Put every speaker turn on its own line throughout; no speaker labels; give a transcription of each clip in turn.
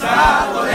タートです。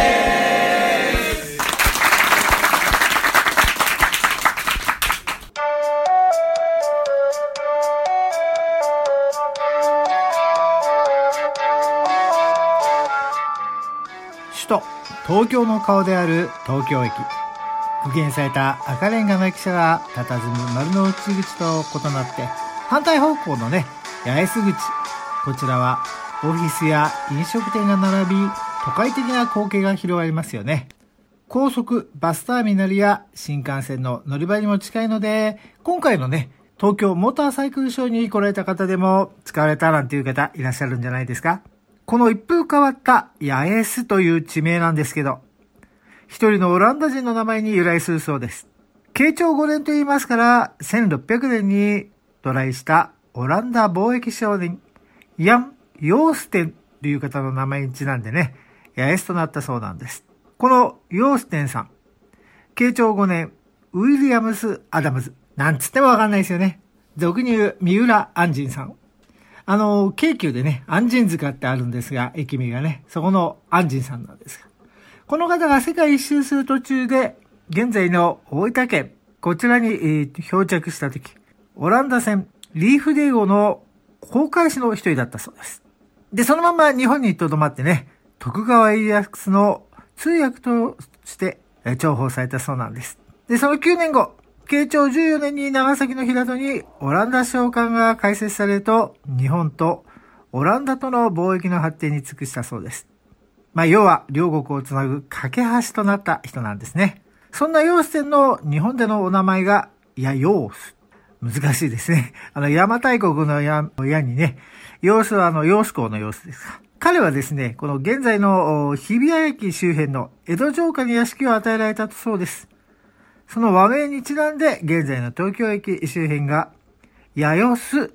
首都東京の顔である東京駅、復元された赤レンガの駅舎が佇む丸の内口と異なって反対方向のね八重洲口、こちらはオフィスや飲食店が並び都会的な光景が広がりますよね。高速バスターミナルや新幹線の乗り場にも近いので、今回のね東京モーターサイクルショーに来られた方でも使われたなんていう方いらっしゃるんじゃないですか。この一風変わった八重洲という地名なんですけど、一人のオランダ人の名前に由来するそうです。慶長5年と言いますから、1600年に渡来したオランダ貿易商人ヤン・ヨーステンという方の名前にちなんでね、八重洲となったそうなんです。このヨーステンさん、慶長5年、ウィリアムス・アダムズ。なんつってもわかんないですよね。俗に言う三浦按針さん。京急でね、按針塚ってあるんですが、駅名がね、そこの按針さんなんですが。この方が世界一周する途中で、現在の大分県、こちらに、漂着したとき、オランダ船、リーフデー号の航海士の一人だったそうです。で、そのまま日本に留まってね、徳川家康の通訳として重宝されたそうなんです。で、その9年後、慶長14年に長崎の平戸にオランダ商館が開設されると、日本とオランダとの貿易の発展に尽くしたそうです。要は両国をつなぐ架け橋となった人なんですね。そんなヨーステンの日本でのお名前がヨース。難しいですね。邪馬台国の矢にね、ヨースはヨース港の様子ですが。彼はですね、この現在の日比谷駅周辺の江戸城下に屋敷を与えられたそうです。その和名にちなんで、現在の東京駅周辺が、八代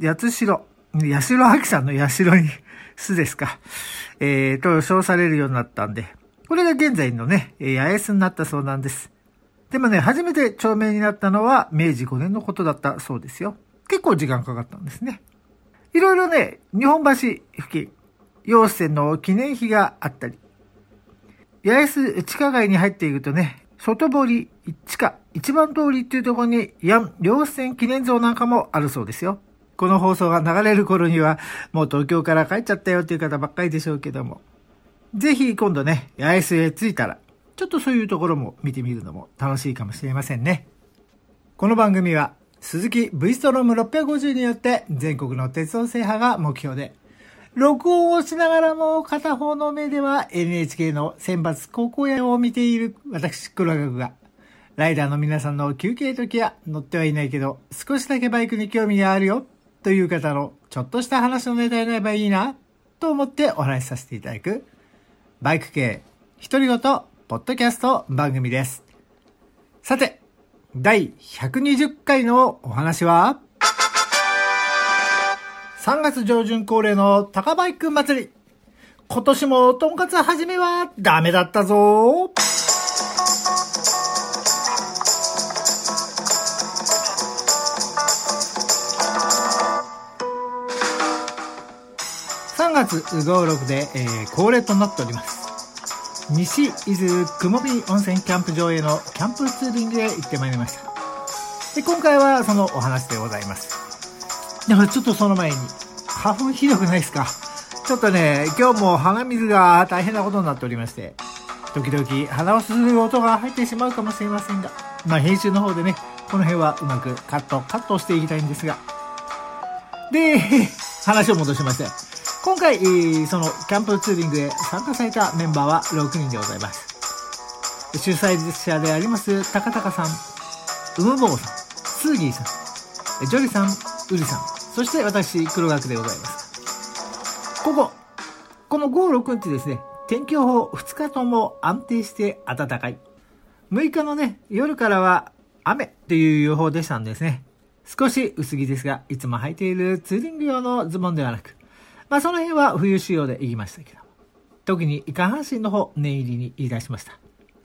亜紀さんの八代に巣ですか、と称されるようになったんで、これが現在のね、八重洲になったそうなんです。でもね、初めて町名になったのは明治5年のことだったそうですよ。結構時間かかったんですね。いろいろね、日本橋付近、ヨーステンの記念碑があったり、八重洲地下街に入っていくとね、外堀地下一番通りっていうところにヤン・ヨーステン記念像なんかもあるそうですよ。この放送が流れる頃にはもう東京から帰っちゃったよっていう方ばっかりでしょうけども、ぜひ今度ね、八重洲へ着いたらちょっとそういうところも見てみるのも楽しいかもしれませんね。この番組は鈴木 V ストローム650によって全国の鉄道制覇が目標で、録音をしながらも片方の目では NHK の選抜高校野を見ている私黒学が、ライダーの皆さんの休憩時や乗ってはいないけど少しだけバイクに興味があるよという方のちょっとした話のネタになればいいなと思ってお話しさせていただくバイク系独り言ポッドキャスト番組です。さて、第120回のお話は、3月上旬恒例の高バイク祭り。今年もとんかつ始めはダメだったぞ。3月5、6で、恒例となっております。西伊豆雲見温泉キャンプ場へのキャンプツーリングへ行ってまいりました。で、今回はそのお話でございます。でもちょっとその前に、花粉ひどくないですか？ちょっとね、今日も鼻水が大変なことになっておりまして、時々鼻をすする音が入ってしまうかもしれませんが、編集の方でね、この辺はうまくカットしていきたいんですが。で、話を戻しまして、今回、そのキャンプツーリングへ参加されたメンバーは6人でございます。主催者であります高高さん、うむぼうさん、スーギーさん、ジョリさん、ウリさん、そして私黒学でございます。この5、6日ですね、天気予報2日とも安定して暖かい。6日のね、夜からは雨という予報でしたんですね。少し薄着ですが、いつも履いているツーリング用のズボンではなく、その辺は冬仕様で行きましたけど、特に下半身の方、念入りに言い出しました。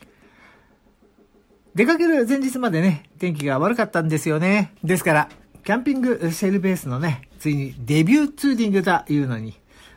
出かける前日までね、天気が悪かったんですよね。ですから、キャンピングシェルベースのね、ついにデビューツーリングというのに、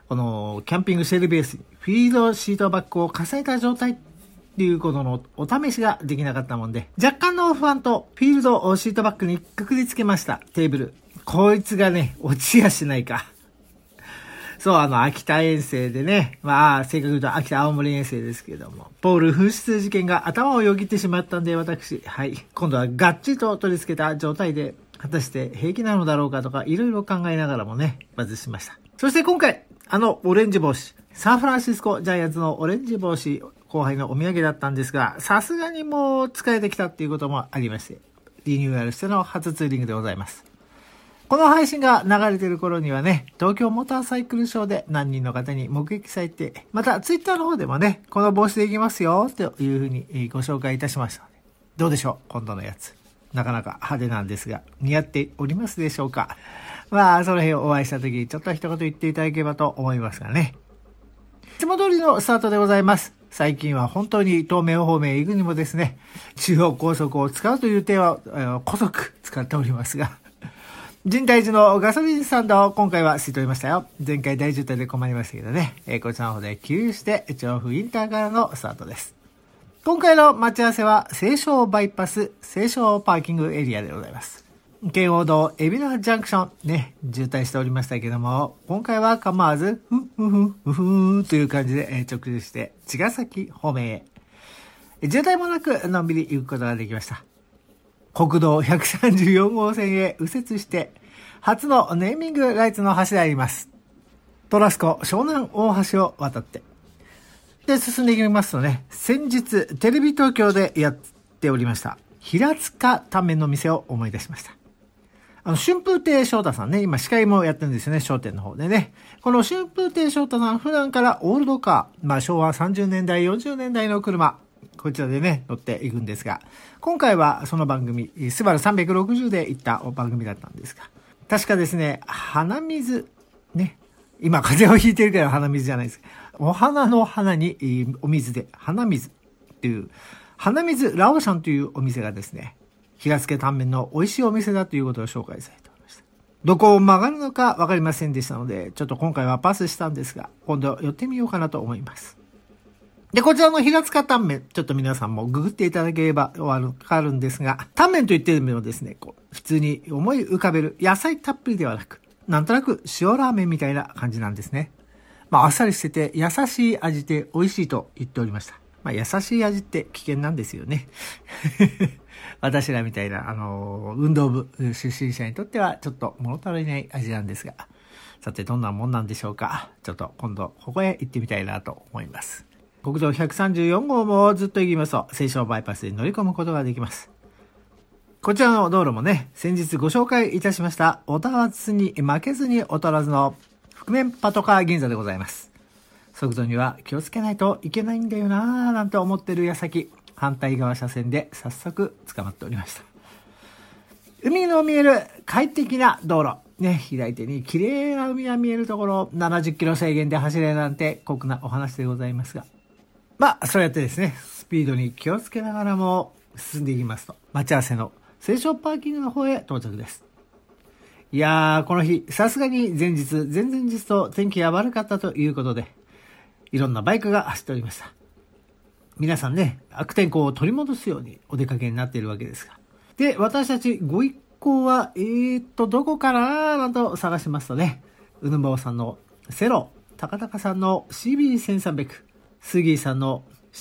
このキャンピングシェルベースにフィールドシートバッグを重ねた状態っていうことのお試しができなかったもんで、若干の不安とフィールドシートバッグにくくりつけましたテーブル。こいつがね、落ちやしないか。そう、秋田遠征でね、まあ、正確に言うと秋田青森遠征ですけれども、ポール紛失事件が頭をよぎってしまったんで、私、はい、今度はがっちりと取り付けた状態で、果たして平気なのだろうかとか、いろいろ考えながらもね、外しました。そして今回、オレンジ帽子、サンフランシスコジャイアンツのオレンジ帽子、後輩のお土産だったんですが、さすがにもう使えてきたっていうこともありまして、リニューアルしての初ツーリングでございます。この配信が流れている頃にはね、東京モーターサイクルショーで何人の方に目撃されて、またツイッターの方でもね、この帽子でいきますよというふうにご紹介いたしましたので、どうでしょう、今度のやつ。なかなか派手なんですが、似合っておりますでしょうか。まあ、その辺お会いした時、ちょっと一言言っていただければと思いますがね。いつも通りのスタートでございます。最近は本当に東名方面行くにもですね、中央高速を使うという手は、こそく使っておりますが、深大寺のガソリンスタンド、今回は吸い取りましたよ。前回大渋滞で困りましたけどね、こちらの方で給油して調布インターからのスタートです。今回の待ち合わせは西湘バイパス西湘パーキングエリアでございます。京王道海老名ジャンクションね、渋滞しておりましたけども、今回は構わずという感じで直流して茅ヶ崎方面へ、渋滞もなくのんびり行くことができました。国道134号線へ右折して、初のネーミングライツの橋であります。トラスコ湘南大橋を渡って。で、進んでいきますとね、先日テレビ東京でやっておりました、平塚タンメンの店を思い出しました。春風亭昇太さんね、今司会もやってるんですよね、商店の方でね。この春風亭昇太さん、普段からオールドカー、まあ昭和30年代、40年代の車、こちらでね、乗っていくんですが、今回はその番組、スバル360で行った番組だったんですが、確かですね、鼻水、ね、今風邪をひいてるから鼻水じゃないです。お花の花にお水で、鼻水っていう、鼻水ラオシャンというお店がですね、平塚タンメンの美味しいお店だということを紹介されておりました。どこを曲がるのか分かりませんでしたので、ちょっと今回はパスしたんですが、今度寄ってみようかなと思います。で、こちらの平塚タンメン、ちょっと皆さんもググっていただければわかるんですが、タンメンと言ってもですね、普通に思い浮かべる野菜たっぷりではなく、なんとなく塩ラーメンみたいな感じなんですね。まあ、あっさりしてて優しい味で美味しいと言っておりました。まあ、優しい味って危険なんですよね。私らみたいな、運動部出身者にとってはちょっと物足りない味なんですが、さてどんなもんなんでしょうか。ちょっと今度ここへ行ってみたいなと思います。国道134号もずっと行きますと、西湘バイパスで乗り込むことができます。こちらの道路もね、先日ご紹介いたしました、おたわつに負けずに劣らずの覆面パトカー銀座でございます。速度には気をつけないといけないんだよなぁなんて思ってる矢先、反対側車線で早速捕まっておりました。海の見える快適な道路。ね、左手に綺麗な海が見えるところを70キロ制限で走れるなんて酷なお話でございますが。まあ、そうやってですね、スピードに気をつけながらも進んでいきますと、待ち合わせの西湘パーキングの方へ到着です。いやー、この日、さすがに前日、前々日と天気が悪かったということで、いろんなバイクが走っておりました。皆さんね、悪天候を取り戻すようにお出かけになっているわけですが。で、私たちご一行は、どこかななんと探しますとね、うぬぼうさんのセロ、高高さんの CB1300、スギーさんの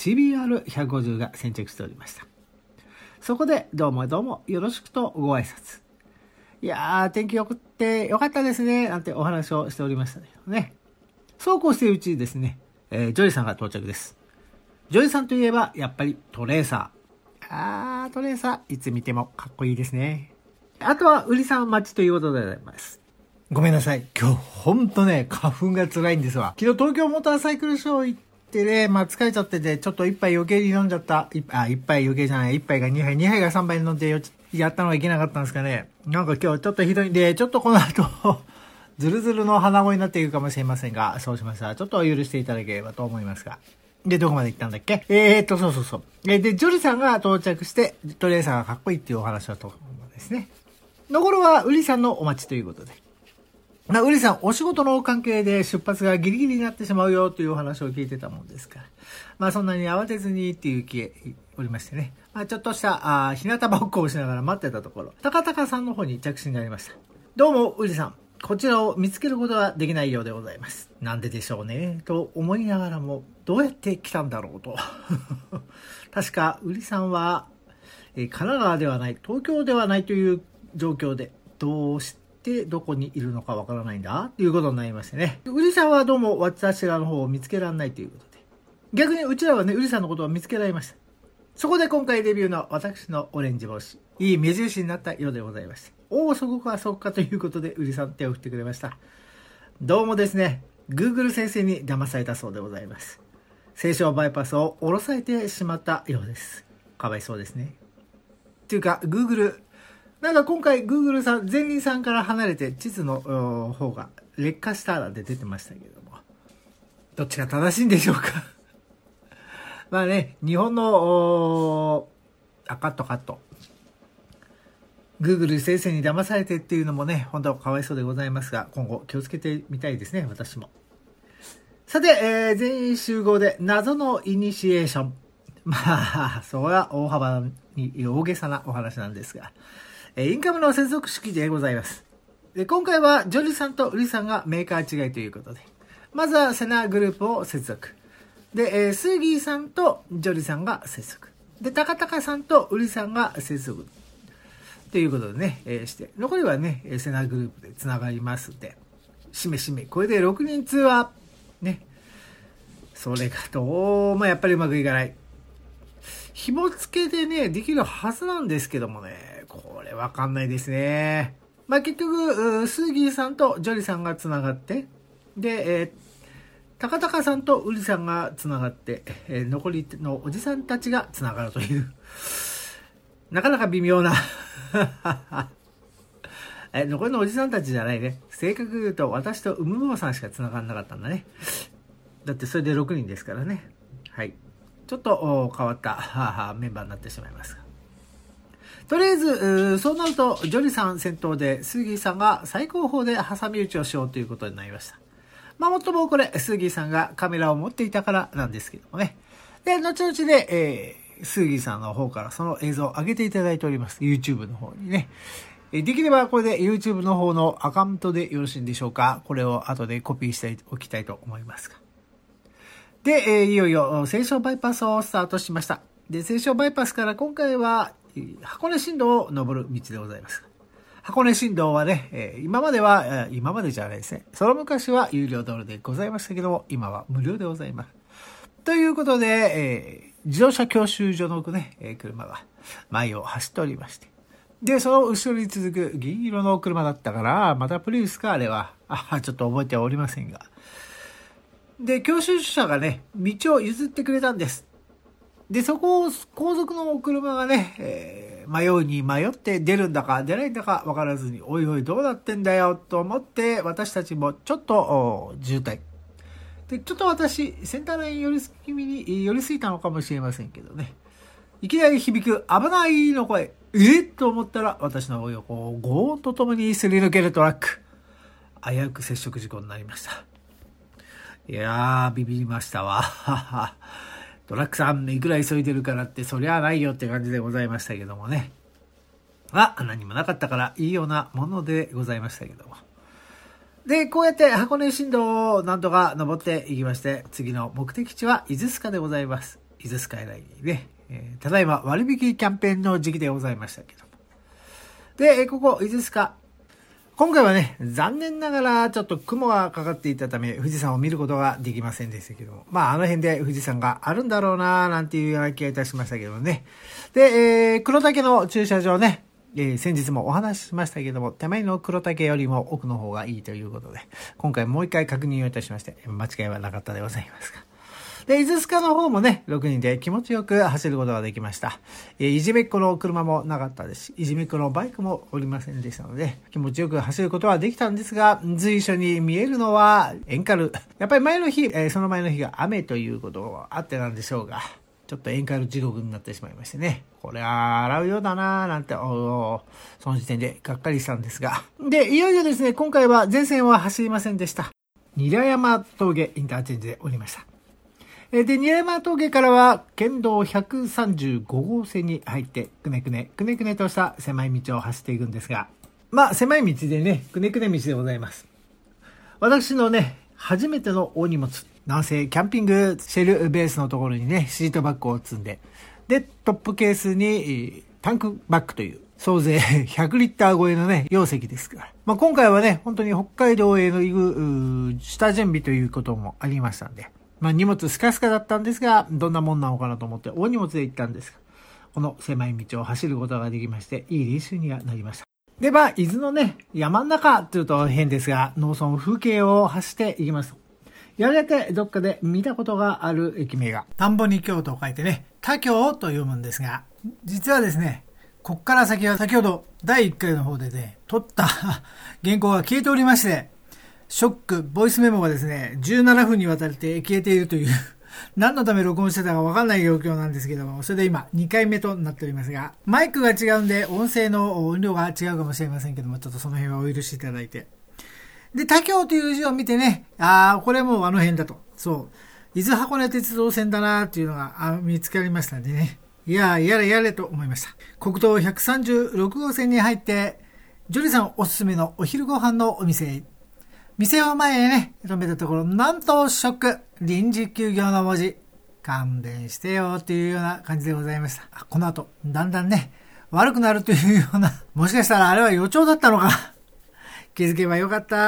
CBR150 が先着しておりました。そこで、どうもよろしくとご挨拶。いやー、天気良くってよかったですね、なんてお話をしておりましたけどね。そうこうしているうちにですね、ジョリーさんが到着です。ジョリーさんといえば、やっぱりトレーサー。トレーサー、いつ見てもかっこいいですね。あとは、売りさん待ちということでございます。ごめんなさい。今日、ほんとね、花粉が辛いんですわ。昨日、東京モーターサイクルショー行ってね、まあ疲れちゃってて、ちょっと一杯余計に飲んじゃった。一杯余計じゃない。一杯が2杯、2杯が3杯飲んでやったのがいけなかったんですかね。なんか今日ちょっとひどいんで、ちょっとこの後、ズルズルの鼻声になっているかもしれませんが、そうしましたら、ちょっと許していただければと思いますが。で、どこまで行ったんだっけ？そう。で、ジョリさんが到着して、トレーサーがかっこいいっていうお話をと思うんですね。の頃は、ウリさんのお待ちということで。 ウリさん、お仕事の関係で出発がギリギリになってしまうよというお話を聞いてたもんですから、そんなに慌てずにっていう気おりましてね、ちょっとした日向ぼっこをしながら待ってたところ、高々さんの方に着信がありました。どうも、ウリさん。こちらを見つけることはできないようでございます。なんででしょうね、と思いながらも、どうやって来たんだろうと。確か、ウリさんは、神奈川ではない、東京ではないという状況で、どうしてどこにいるのかわからないんだということになりましてね。ウリさんはどうも私らの方を見つけられないということで。逆にうちらはね、ウリさんのことを見つけられました。そこで今回デビューの私のオレンジ帽子、いい目印になったようでございまして。そこかそうかということで、ウリさん手を振ってくれました。どうもですね、Google 先生に騙されたそうでございます。西湘バイパスを降ろされてしまったようです。かわいそうですね。っていうか、Google、なんか今回 Google さん、前輪さんから離れて地図の方が劣化したらで出てましたけども、どっちが正しいんでしょうか。日本のカット。Google 先生に騙されてっていうのもね、本当はかわいそうでございますが、今後気をつけてみたいですね、私も。さて、全員集合で謎のイニシエーション。それは大幅に大げさなお話なんですが、インカムの接続式でございます。で、今回はジョリさんとウリさんがメーカー違いということで、まずはセナグループを接続。で、スーギーさんとジョリさんが接続。で、高々さんとウリさんが接続。ということでね、して、残りはね、セナグループでつながりますんで、しめ。これで6人通話。ね。それがどうもやっぱりうまくいかない。紐付けでね、できるはずなんですけどもね、これわかんないですね。結局、スーギーさんとジョリさんがつながって、で、高々さんとウリさんがつながって、残りのおじさんたちがつながるという、なかなか微妙な残りのおじさんたちじゃないね。正確言うと私とウムボーさんしか繋がんなかったんだね。だってそれで6人ですからね。はい。ちょっと変わったメンバーになってしまいますが。とりあえず、そうなると、ジョリさん先頭で、スーギーさんが最高峰で挟み撃ちをしようということになりました。もっともこれ、スーギーさんがカメラを持っていたからなんですけどもね。で、後々で、スーギーさんの方からその映像を上げていただいております。YouTube の方にね。できればこれで YouTube の方のアカウントでよろしいんでしょうか。これを後でコピーしておきたいと思いますが。で、いよいよ西湘バイパスをスタートしました。で、西湘バイパスから今回は箱根新道を登る道でございます。箱根新道はね、今までじゃないですね。その昔は有料道路でございましたけども、今は無料でございます。ということで、自動車教習所のね、車が前を走っておりまして。で、その後ろに続く銀色の車だったから、またプリウスか、あれは。ちょっと覚えておりませんが。で、教習車がね、道を譲ってくれたんです。で、そこを後続の車がね、迷って出るんだか出ないんだか分からずに、おいおいどうなってんだよと思って、私たちもちょっと渋滞。で、ちょっと私、センターライン寄りすぎたのかもしれませんけどね。いきなり響く危ないの声。と思ったら、私の横をゴーとともにすり抜けるトラック。危うく接触事故になりました。いやー、ビビりましたわ。トラックさん、いくら急いでるからって、そりゃないよって感じでございましたけどもね。何もなかったからいいようなものでございましたけども。で、こうやって箱根新道をなんとか登っていきまして、次の目的地は伊豆スカでございます。伊豆スカイラインね。ただいま割引キャンペーンの時期でございましたけども。で、ここ伊豆スカ。今回はね、残念ながらちょっと雲がかかっていたため、富士山を見ることができませんでしたけども。あの辺で富士山があるんだろうなーなんていうような気がいたしましたけどね。で、黒岳の駐車場ね。先日もお話ししましたけども、手前の黒岳よりも奥の方がいいということで、今回もう一回確認をいたしまして、間違いはなかったでございますが。で、伊豆スカの方もね、6人で気持ちよく走ることができました。いじめっ子の車もなかったですし、いじめっ子のバイクもおりませんでしたので、気持ちよく走ることはできたんですが、随所に見えるのはエンカル。やっぱりその前の日が雨ということがあってなんでしょうが、 ちょっと宴会の地獄になってしまいましてね。これは洗うようだなーなんて、その時点でがっかりしたんですが。で、いよいよですね、今回は全線は走りませんでした。韮山峠インターチェンジでおりました。で、韮山峠からは県道135号線に入って、くねくねとした狭い道を走っていくんですが、まあ、狭い道でね、くねくね道でございます。私のね、初めての大荷物。南西キャンピングシェルベースのところにね、シートバッグを積んで、で、トップケースにタンクバッグという、総勢100リッター超えのね、容積ですから。まあ、今回はね、本当に北海道への行く、下準備ということもありましたんで、まあ、荷物スカスカだったんですが、どんなもんなのかなと思って大荷物で行ったんですが、この狭い道を走ることができまして、いい練習にはなりました。で、まあ、伊豆のね、山ん中というと変ですが、農村風景を走っていきます。やがてどっかで見たことがある駅名が、田んぼに京と書いてね、田京と読むんですが、実はですね、こっから先は先ほど第1回の方でね、撮った原稿が消えておりまして、ショック、ボイスメモがですね、17分にわたって消えているという、何のため録音してたかわかんない状況なんですけども、それで今2回目となっておりますが、マイクが違うんで音声の音量が違うかもしれませんけども、ちょっとその辺はお許しいただいて。で、田京という字を見てね、これもうあの辺だと。そう。伊豆箱根鉄道線だなっていうのが見つかりましたんでね。やれと思いました。国道136号線に入って、ジョリさんおすすめのお昼ご飯のお店へ。店を前へね、止めたところ、なんとショック、臨時休業の文字。勘弁してよっていうような感じでございました。この後、だんだんね、悪くなるというような、もしかしたらあれは予兆だったのか。気づけばよかった。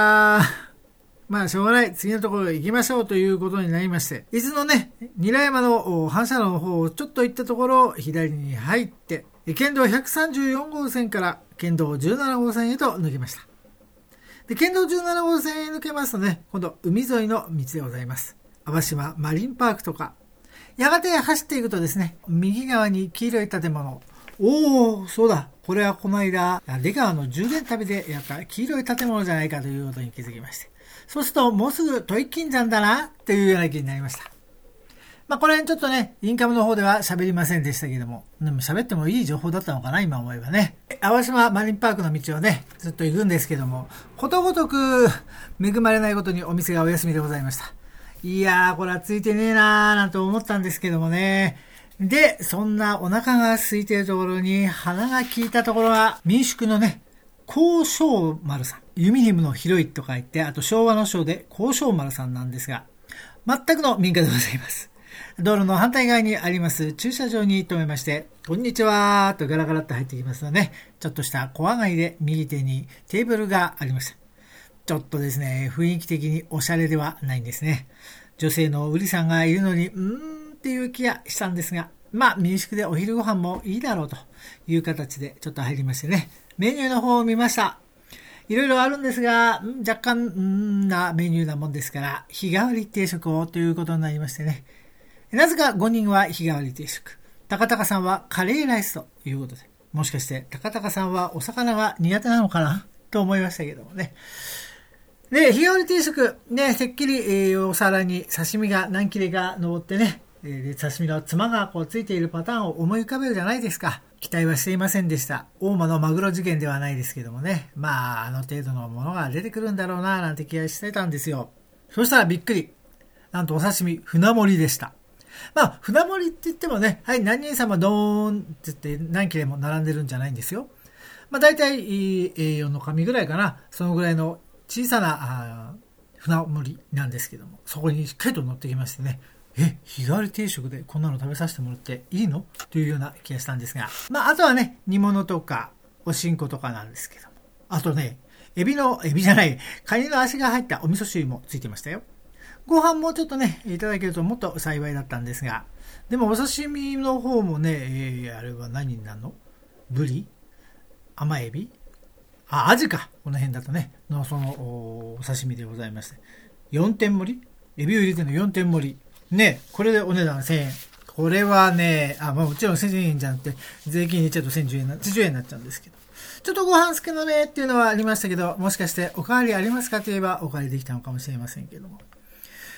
まあ、しょうがない。次のところへ行きましょうということになりまして、伊豆のね、韮山の反射路の方をちょっと行ったところ、左に入って、県道134号線から県道17号線へと抜けました。で、県道17号線へ抜けますとね、今度海沿いの道でございます。淡島マリンパークとか、やがて走っていくとですね、右側に黄色い建物。そうだ。これはこの間、出川の充電旅でやった黄色い建物じゃないかということに気づきまして。そうすると、もうすぐ土井金山だな、というような気になりました。まあ、これちょっとね、インカムの方では喋りませんでしたけども、でも喋ってもいい情報だったのかな、今思えばね。淡島マリンパークの道をね、ずっと行くんですけども、ことごとく恵まれないことにお店がお休みでございました。いやー、これはついてねえなーなんて思ったんですけどもね。で、そんなお腹が空いているところに鼻が効いたところが民宿のね、高昌丸さん。ユミニムの広いと書いて、あと昭和の章で高昌丸さんなんですが、全くの民家でございます。道路の反対側にあります駐車場に停めまして、こんにちはーとガラガラっと入ってきますので、ちょっとした小上がりで右手にテーブルがありました。ちょっとですね、雰囲気的におしゃれではないんですね。女性の売りさんがいるのに、っていう気がしたんですが、まあ民宿でお昼ご飯もいいだろうという形でちょっと入りましてね、メニューの方を見ました。いろいろあるんですが、若干なメニューなもんですから、日替わり定食をということになりましてね。なぜか5人は日替わり定食。高高さんはカレーライスということで、もしかして高高さんはお魚が苦手なのかなと思いましたけどもね。で、日替わり定食、ね、てっきり、お皿に刺身が何切れか乗ってね、で刺身のつまがこうついているパターンを思い浮かべるじゃないですか。期待はしていませんでした。大間のマグロ事件ではないですけどもね。まあ、あの程度のものが出てくるんだろうな、なんて気がしてたんですよ。そしたらびっくり。なんとお刺身、船盛りでした。まあ、船盛りって言ってもね、はい、何人様ドーンって言って何切れも並んでるんじゃないんですよ。まあ、大体 A4 の紙ぐらいかな。そのぐらいの小さな船盛りなんですけども、そこにしっかりと乗ってきましてね。日替わり定食でこんなの食べさせてもらっていいのというような気がしたんですが。まあ、あとはね、煮物とか、おしんことかなんですけども。あとね、カニの足が入ったお味噌汁もついてましたよ。ご飯もちょっとね、いただけるともっと幸いだったんですが。でもお刺身の方もね、あれは何になるの？ブリ？甘エビ？アジか。この辺だとね、のそのお刺身でございまして。4点盛り？エビを入れての4点盛り。ね、これでお値段1000円。これはね、もちろん1000円じゃなくて、税金入れちゃうと1010円になっちゃうんですけど。ちょっとご飯少なめっていうのはありましたけど、もしかしておかわりありますかといえばおかわりできたのかもしれませんけども。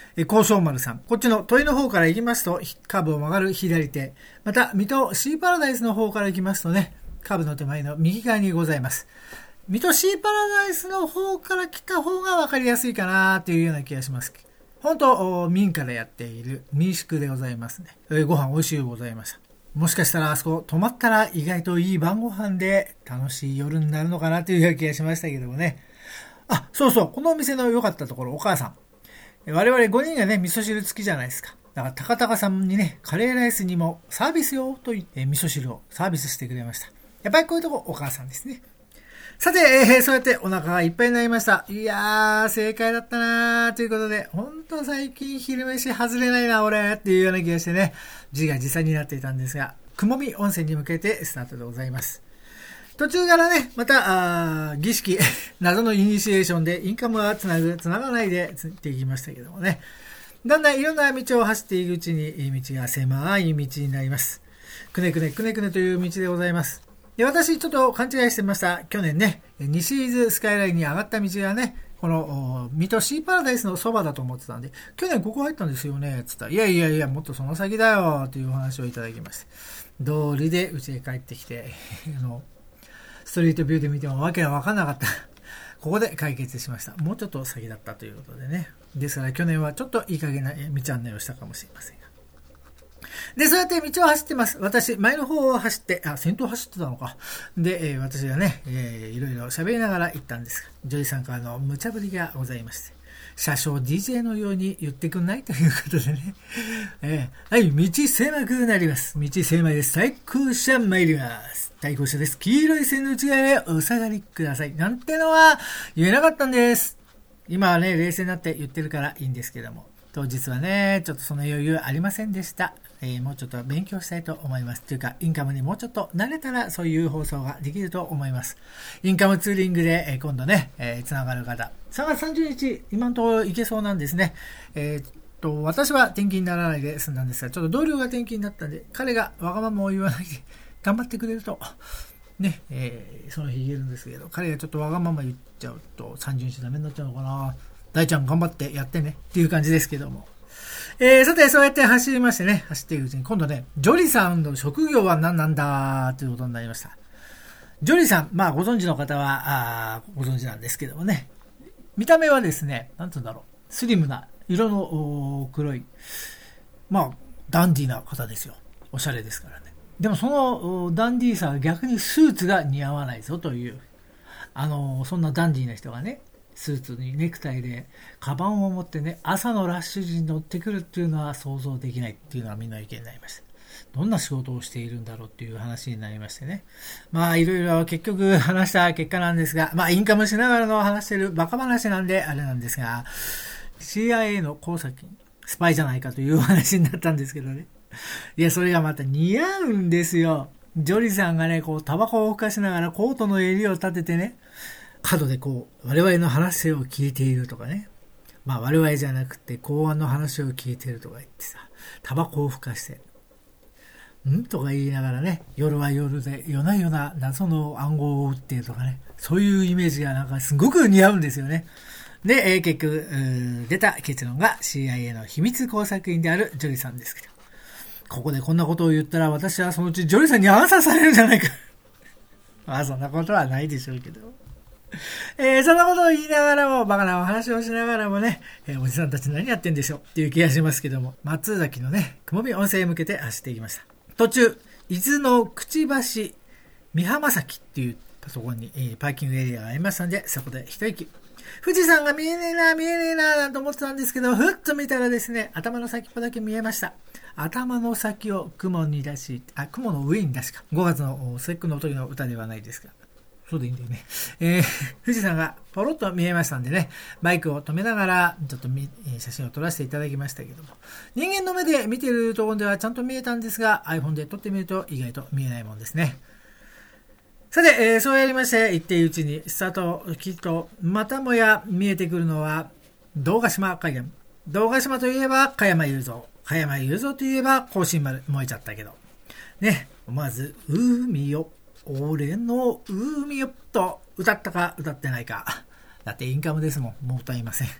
高尚丸さん。こっちの問いの方から行きますと、カーブを曲がる左手。また、水戸シーパラダイスの方から行きますとね、カーブの手前の右側にございます。水戸シーパラダイスの方から来た方が分かりやすいかなというような気がします。本当、民家でやっている民宿でございますね。ご飯美味しいございました。もしかしたらあそこ泊まったら意外といい晩ご飯で楽しい夜になるのかなというような気がしましたけどもね。あ、そうそう、このお店の良かったところ、お母さん。我々5人がね、味噌汁付きじゃないですか。だから高々さんにね、カレーライスにもサービスよと言って味噌汁をサービスしてくれました。やっぱりこういうとこお母さんですね。さて、そうやってお腹がいっぱいになりました。いやー、正解だったなーということで、ほんと最近昼飯外れないな、俺っていうような気がしてね、字が時差になっていたんですが、雲見温泉に向けてスタートでございます。途中からね、また、儀式、謎のイニシエーションでインカムは繋がないでつっていきましたけどもね。だんだんいろんな道を走っていくうちに、道が狭い道になります。くねくねという道でございます。で、私ちょっと勘違いしてました。去年ね、西伊豆スカイラインに上がった道がね、この、水戸シーパラダイスのそばだと思ってたんで、去年ここ入ったんですよね、つったら、いや、もっとその先だよ、というお話をいただきまして。道理で家へ帰ってきて、ストリートビューで見てもわけがわかんなかった。ここで解決しました。もうちょっと先だったということでね。ですから去年はちょっといい加減な道案内をしたかもしれませんが。で、そうやって道を走ってます。私、前の方を走って、先頭走ってたのか。で、私がね、いろいろ喋りながら行ったんですが、ジョリさんからの無茶ぶりがございまして、車掌 DJ のように言ってくんないということでね。はい、道狭くなります。道狭いです。対向車参ります。対向車です。黄色い線の内側へお下がりください。なんてのは言えなかったんです。今はね、冷静になって言ってるからいいんですけども。当日はね、ちょっとその余裕ありませんでした。もうちょっと勉強したいと思います。というか、インカムにもうちょっと慣れたらそういう放送ができると思います。インカムツーリングで、今度ね、つながる方。3月30日、今のところ行けそうなんですね。私は転勤にならないで済んだんですが、ちょっと同僚が転勤になったんで、彼がわがままを言わないで頑張ってくれると、ね、その日言えるんですけど、彼がちょっとわがまま言っちゃうと30日ダメになっちゃうのかな。大ちゃん頑張ってやってねっていう感じですけども。さて、そうやって走りましてね、走っているうちに、今度ね、ジョリさんの職業は何なんだということになりました。ジョリさん、まあご存知の方は、ご存知なんですけどもね、見た目はですね、なんて言うんだろう、スリムな、色の黒い、まあ、ダンディーな方ですよ。おしゃれですからね。でもそのダンディーさは逆にスーツが似合わないぞという、そんなダンディーな人がね、スーツにネクタイでカバンを持ってね、朝のラッシュ時に乗ってくるっていうのは想像できないっていうのはみんな意見になりました。どんな仕事をしているんだろうっていう話になりましてね。まあいろいろ結局話した結果なんですが、まあインカムしながらの話してるバカ話なんであれなんですが、CIA の工作員、スパイじゃないかという話になったんですけどね。いや、それがまた似合うんですよ。ジョリさんがね、こうタバコをふかしながらコートの襟を立ててね、角でこう我々の話を聞いているとかね、まあ我々じゃなくて公安の話を聞いているとか言ってさ、タバコをふかしてとか言いながらね、夜は夜で夜な夜な謎の暗号を打っているとかね、そういうイメージがなんかすごく似合うんですよね。で、結局出た結論が CIA の秘密工作員であるジョリさんですけど、ここでこんなことを言ったら私はそのうちジョリさんに暗殺されるんじゃないかまあそんなことはないでしょうけど、そんなことを言いながらも、バカなお話をしながらもね、おじさんたち何やってんでしょうっていう気がしますけども、松崎のね、雲見温泉へ向けて走っていきました。途中、伊豆のくちばし美浜崎っていうそこに、パーキングエリアがありましたんで、そこで一息。富士山が見えねえななんて思ってたんですけど、ふっと見たらですね、頭の先っぽだけ見えました。頭の先を雲に出し、雲の上に出しか。5月の節句の時の歌ではないですが。そうでいいんだよね。富士山がポロッと見えましたんでね、バイクを止めながらちょっと写真を撮らせていただきましたけども、人間の目で見ているところではちゃんと見えたんですが、iPhone で撮ってみると意外と見えないもんですね。さて、そうやりまして行っているうちにスタートを切るとまたもや見えてくるのは堂ヶ島海岸。堂ヶ島といえば加山雄三といえば甲信丸、燃えちゃったけどね、思わず海よ俺の海よと歌ったか歌ってないか。だってインカムですもん。もう歌いません。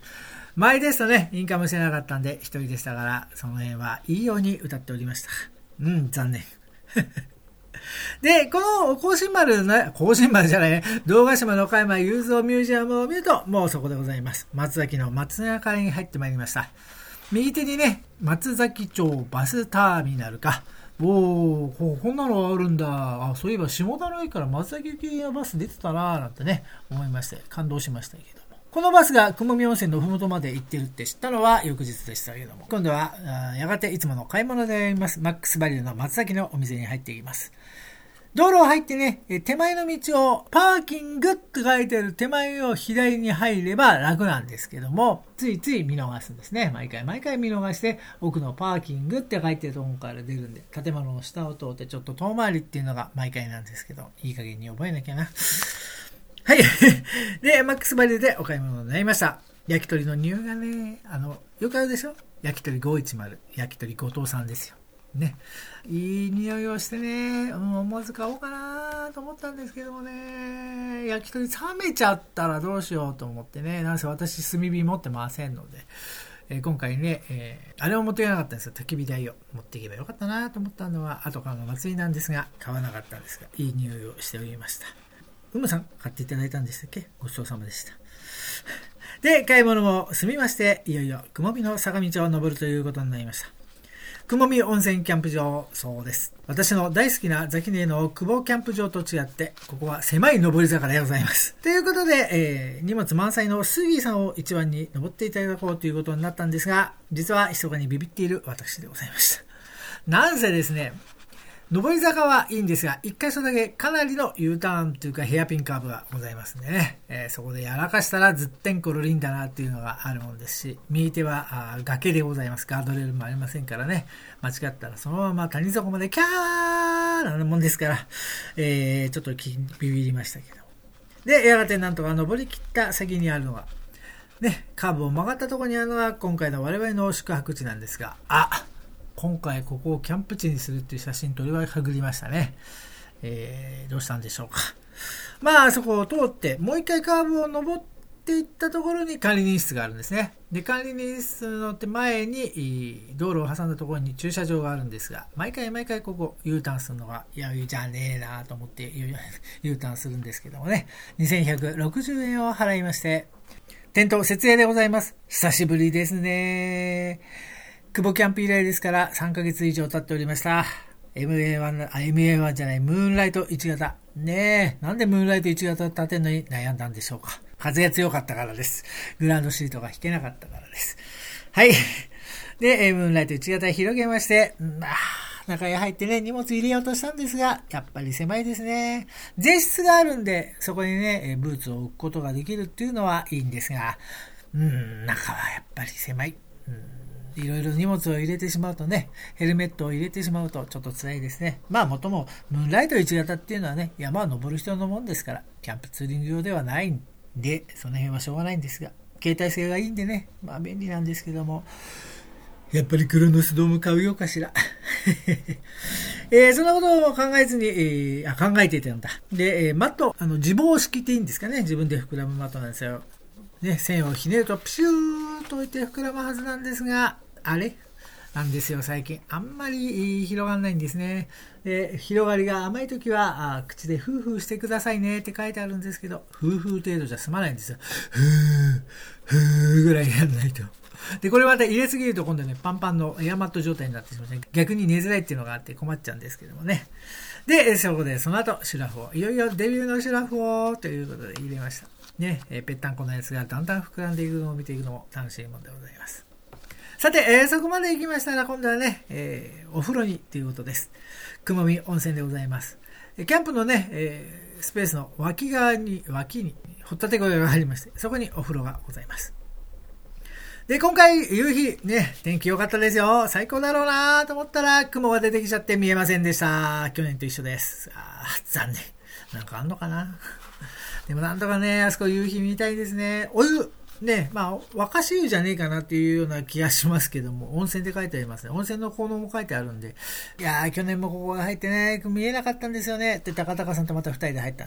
前ですとね、インカムしてなかったんで一人でしたから、その辺はいいように歌っておりました。残念。で、この甲子園丸じゃないね、堂ヶ島の岡山雄三ミュージアムを見ると、もうそこでございます。松崎の松永会に入ってまいりました。右手にね、松崎町バスターミナルか。こんなのあるんだ。そういえば下田の駅から松崎行きのバス出てたなーなんてね、思いまして、感動しましたけども。このバスが雲見温泉のふもとまで行ってるって知ったのは翌日でしたけども。今度は、やがていつもの買い物であります、マックスバリューの松崎のお店に入っていきます。道路を入ってね、手前の道をパーキングって書いてある手前を左に入れば楽なんですけども、ついつい見逃すんですね。毎回見逃して、奥のパーキングって書いてるところから出るんで、建物の下を通ってちょっと遠回りっていうのが毎回なんですけど、いい加減に覚えなきゃな。はい。で、マックスバリューでお買い物になりました。焼き鳥の匂いがね、よくあるでしょ？焼き鳥510、焼き鳥後藤さんですよ。ね、いい匂いをしてね、思わず買おうかなと思ったんですけどもね、焼き鳥冷めちゃったらどうしようと思ってね、なんせ私炭火持ってませんので、今回ね、あれを持っていかなかったんですよ。焚き火台を持っていけばよかったなと思ったのは後からの祭りなんですが、買わなかったんですが、いい匂いをしておりました。さん買っていただいたんでしたっけ？ごちそうさまでした。で、買い物も済みまして、いよいよ雲見の坂道を登るということになりました。雲見温泉キャンプ場、そうです。私の大好きなザキネの久保キャンプ場と違って、ここは狭い登り坂でございます。ということで、荷物満載のスギーさんを一番に登っていただこうということになったんですが、実は密かにビビっている私でございました。なんせですね、上り坂はいいんですが、一箇所だけかなりの U ターンというかヘアピンカーブがございますんでね、そこでやらかしたらずってんころりんだなっていうのがあるもんですし、右手は崖でございます。ガードレールもありませんからね、間違ったらそのまま谷底までキャーなもんですから、ちょっとビビりましたけど。で、やがてなんとか登り切った先にあるのが、ね、カーブを曲がったところにあるのが今回の我々の宿泊地なんですが、今回ここをキャンプ地にするっていう写真撮りはぐりましたね。どうしたんでしょうか。あそこを通ってもう一回カーブを登っていったところに管理人室があるんですね。で、管理人室の手前に道路を挟んだところに駐車場があるんですが、毎回ここ U ターンするのがいやじゃねえなと思って U ターンするんですけどもね、2160円を払いまして、店頭設営でございます。久しぶりですね。久保キャンプ以来ですから3ヶ月以上経っておりました。MA1 じゃない、ムーンライト1型。ねえ、なんでムーンライト1型立てるのに悩んだんでしょうか。風が強かったからです。グランドシートが引けなかったからです。はい。で、ムーンライト1型広げまして、中へ入ってね、荷物入れようとしたんですが、やっぱり狭いですね。前室があるんで、そこにね、ブーツを置くことができるっていうのはいいんですが、中はやっぱり狭い。いろいろ荷物を入れてしまうとね、ヘルメットを入れてしまうとちょっと辛いですね。もともムーンライト1型っていうのはね、山を登る人のもんですから、キャンプツーリング用ではないんで、その辺はしょうがないんですが、携帯性がいいんでね、便利なんですけども、やっぱりクロノスドーム買うようかしら。そんなことを考えずに、考えていたんだ。で、マット、自防式っていいんですかね、自分で膨らむマットなんですよ。ね、線をひねるとピシューと置いて膨らむはずなんですが、あれなんですよ、最近。あんまり広がらないんですね。で、広がりが甘いときは、口でフーフーしてくださいねって書いてあるんですけど、フーフー程度じゃ済まないんですよ。フーぐらいやんないと。で、これまた入れすぎると今度ね、パンパンのエアマット状態になってしまって、逆に寝づらいっていうのがあって困っちゃうんですけどもね。で、そこでその後、シュラフを、いよいよデビューのシュラフを、ということで入れました。ね、ぺったんこのやつがだんだん膨らんでいくのを見ていくのも楽しいものでございます。さて、そこまで行きましたら今度はね、お風呂にということです。雲見温泉でございます。キャンプのね、スペースの脇に掘ったて小屋がありまして、そこにお風呂がございます。で、今回夕日ね、天気良かったですよ。最高だろうなと思ったら雲が出てきちゃって見えませんでした。去年と一緒です。残念。なんかあんのかな。でもなんとかね、あそこ夕日見たいですね。お湯ね、沸かし湯じゃねえかなっていうような気がしますけども、温泉って書いてありますね。温泉の効能も書いてあるんで、いやー、去年もここが入ってね、見えなかったんですよねって高さんとまた二人で入ったんですけど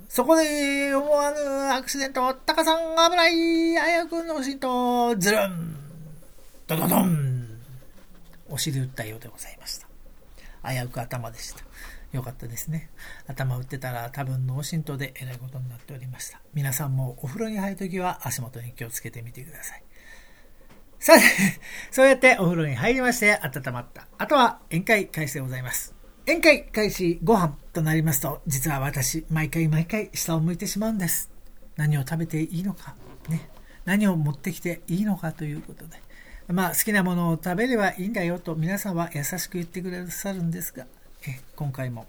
そこで思わぬアクシデント、タカさん危ない、あやくんのおしんと、ズルン、ドドドン、お尻打ったようでございました。危うく頭でした。よかったですね。頭打ってたら多分脳震盪でえらいことになっておりました。皆さんもお風呂に入るときは足元に気をつけてみてください。さて、そうやってお風呂に入りまして温まった。あとは宴会開始でございます。宴会開始ご飯となりますと、実は私毎回下を向いてしまうんです。何を食べていいのか、ね、何を持ってきていいのかということで、好きなものを食べればいいんだよと皆さんは優しく言ってくださるんですが、今回も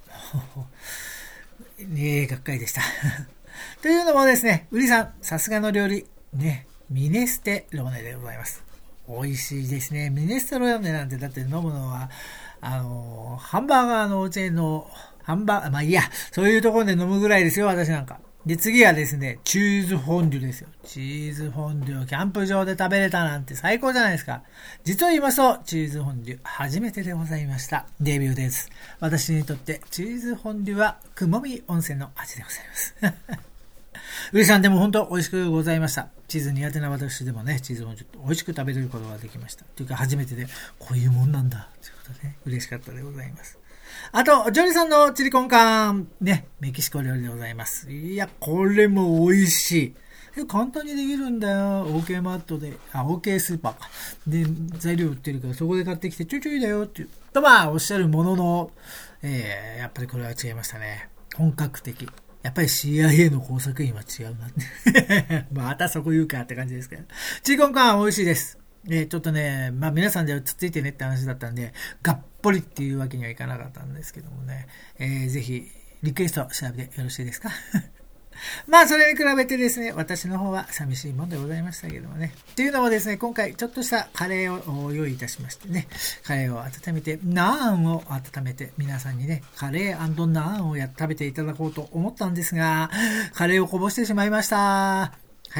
がっかりでしたというのもですね、ウリさんさすがの料理ね、ミネステローネでございます。美味しいですね。ミネステローネなんてだって飲むのはハンバーガーのチェーンのそういうところで飲むぐらいですよ、私なんか。で、次はですね、チーズフォンデュですよ。チーズフォンデュをキャンプ場で食べれたなんて最高じゃないですか。実を言いますと、チーズフォンデュ初めてでございました。デビューです。私にとってチーズフォンデュは雲見温泉の味でございます。ウリさんでも本当美味しくございました。チーズ苦手な私でもね、チーズもちょっと美味しく食べれることができました。というか初めてで、こういうもんなんだ。ということでね、嬉しかったでございます。あと、ジョリさんのチリコンカン。ね、メキシコ料理でございます。いや、これも美味しい。簡単にできるんだよ。OK マットで、OK スーパーか。で、材料売ってるからそこで買ってきてちょいちょいだよって言う。とおっしゃるものの、やっぱりこれは違いましたね。本格的。やっぱり CIA の工作員は違うな。またそこ言うかって感じですけど。チリコンカン美味しいです。ちょっとね、皆さんでつっついてねって話だったんで、がっぽりっていうわけにはいかなかったんですけどもね、ぜひ、リクエスト調べてよろしいですかそれに比べてですね、私の方は寂しいもんでございましたけどもね。っていうのもですね、今回ちょっとしたカレーを用意いたしましてね、カレーを温めて、ナーンを温めて、皆さんにね、カレー&ナーンを食べていただこうと思ったんですが、カレーをこぼしてしまいました。はい。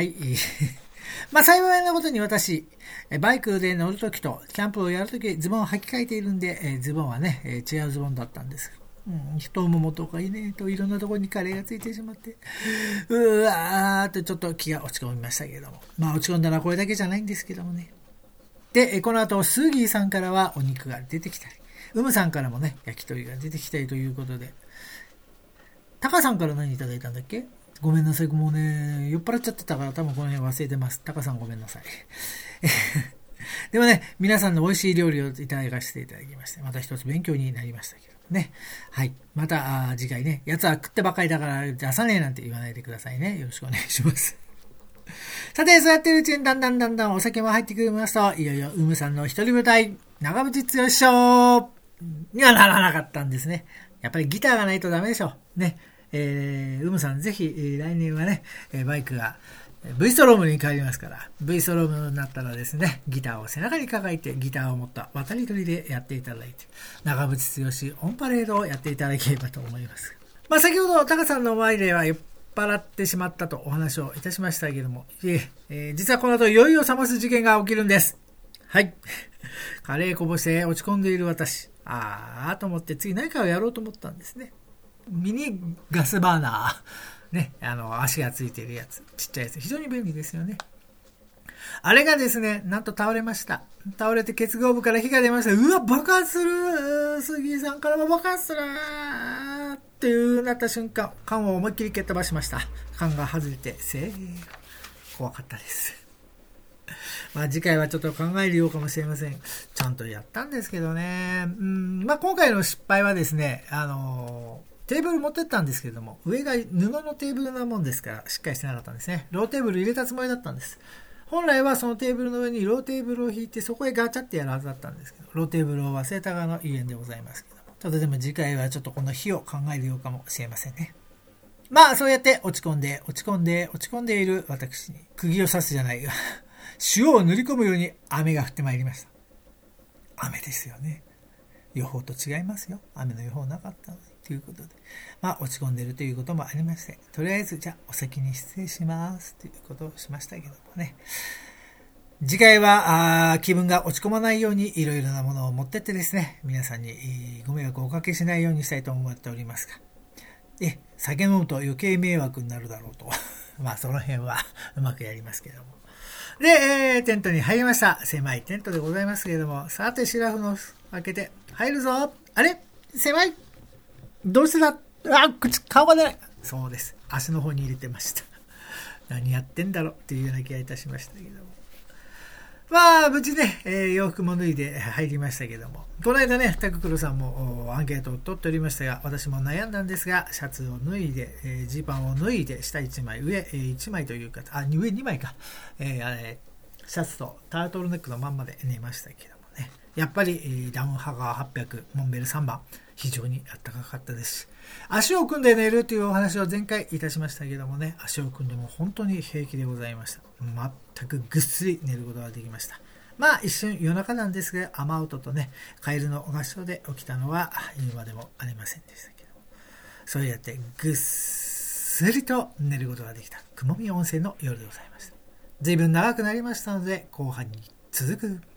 幸いなことに私、バイクで乗るときとキャンプをやるときズボンを履き替えているんで、ズボンはね、違うズボンだったんです。太ももとかいろんなところにカレーがついてしまって、うわーってちょっと気が落ち込みましたけれども。落ち込んだらこれだけじゃないんですけどもね。で、この後、スーギーさんからはお肉が出てきたり、ウムさんからもね、焼き鳥が出てきたりということで、タカさんから何いただいたんだっけ？ごめんなさい。もうね、酔っ払っちゃってたから多分この辺忘れてます。タカさんごめんなさい。でもね、皆さんの美味しい料理をいただかせていただきまして、また一つ勉強になりましたけどね。はい。また次回ね、やつは食ってばかりだから出さねえなんて言わないでくださいね。よろしくお願いします。さて、そうやってるうちにだんだんお酒も入ってくるますと、いよいよウムさんの一人舞台、長渕剛賞にはならなかったんですね。やっぱりギターがないとダメでしょう。ね。ウムさんぜひ、来年はね、バイクが V ストロームに帰りますから、V ストロームになったらですね、ギターを背中に抱えてギターを持った渡り鳥でやっていただいて、長渕剛オンパレードをやっていただければと思います。先ほどタカさんの前では酔っ払ってしまったとお話をいたしましたけども、実はこの後酔いを覚ます事件が起きるんです。はい。カレーこぼして落ち込んでいる私、と思って次何かをやろうと思ったんですね。ミニガスバーナー。ね。足がついているやつ。ちっちゃいやつ。非常に便利ですよね。あれがですね、なんと倒れました。倒れて結合部から火が出ました。うわ、爆発する杉井さんからも爆発するっていうなった瞬間、缶を思いっきり蹴っ飛ばしました。缶が外れて、怖かったです。次回はちょっと考えるようかもしれません。ちゃんとやったんですけどね。今回の失敗はですね、テーブル持ってったんですけれども、上が布のテーブルなもんですから、しっかりしてなかったんですね。ローテーブル入れたつもりだったんです。本来はそのテーブルの上にローテーブルを引いて、そこへガチャってやるはずだったんですけど、ローテーブルを忘れた側のゆえんでございますけども。ちょっとでも次回はちょっとこの日を考えるようかもしれませんね。そうやって落ち込んでいる私に、釘を刺すじゃないが、塩を塗り込むように雨が降ってまいりました。雨ですよね。予報と違いますよ。雨の予報なかったのに。ということで。落ち込んでいるということもありまして、とりあえずじゃあお先に失礼します。ということをしましたけどもね。次回は気分が落ち込まないようにいろいろなものを持ってってですね、皆さんにご迷惑をおかけしないようにしたいと思っておりますが。 酒飲むと余計迷惑になるだろうと。まあその辺はうまくやりますけども。で、テントに入りました。狭いテントでございますけれども、さてシラフの開けて、入るぞ。あれ狭い。どうしてだ。顔が出ない。そうです。足の方に入れてました。何やってんだろうっていうような気がいたしましたけども。まあ、無事ね、洋服も脱いで入りましたけども。この間ね、タククロさんもアンケートを取っておりましたが、私も悩んだんですが、シャツを脱いで、ジーパンを脱いで、下1枚、上1枚というか、上2枚か、シャツとタートルネックのまんまで寝ましたけどもね。やっぱり、ダウンハガー800、モンベル3番、非常に暖かかったですし、足を組んで寝るというお話を前回いたしましたけどもね、足を組んでも本当に平気でございました。全くぐっすり寝ることができました。まあ一瞬夜中なんですが、雨音とね、カエルの合唱で起きたのは言うまでもありませんでしたけども、そうやってぐっすりと寝ることができた雲見温泉の夜でございました。随分長くなりましたので、後半に続く。